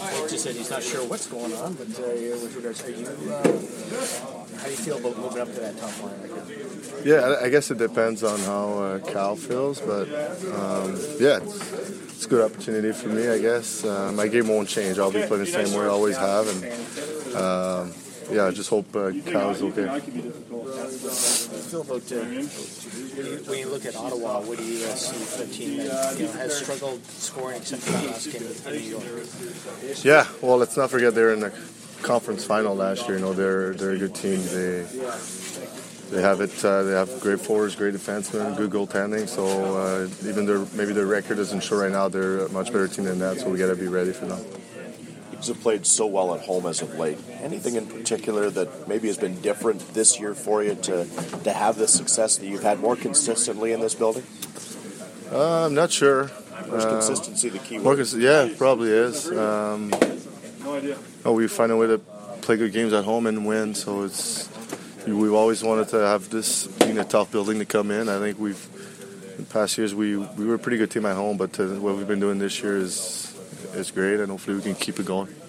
just said he's not sure what's going on, but with regards, how do you feel about moving up to that top line right now? Yeah, I guess it depends on how Cal feels, but yeah, it's a good opportunity for me, I guess. My game won't change. I'll be playing the same way I always have, and yeah, I just hope Cal's okay. How do you feel about when you look at Ottawa? What do you see for a team that has struggled scoring except for that last game in New York? Yeah, well, let's not forget they're in the conference final last year. They're a good team. They have it. They have great forwards, great defensemen, good goaltending. So even maybe their record isn't sure right now, they're a much better team than that. So we got to be ready for them. You have played so well at home as of late. Anything in particular that maybe has been different this year for you to have the success that you've had more consistently in this building? I'm not sure. Is consistency the key word? Yeah, it probably is. We find a way to play good games at home and win. So we've always wanted to have this being a tough building to come in. I think in past years we were a pretty good team at home, but what we've been doing this year is great, and hopefully we can keep it going.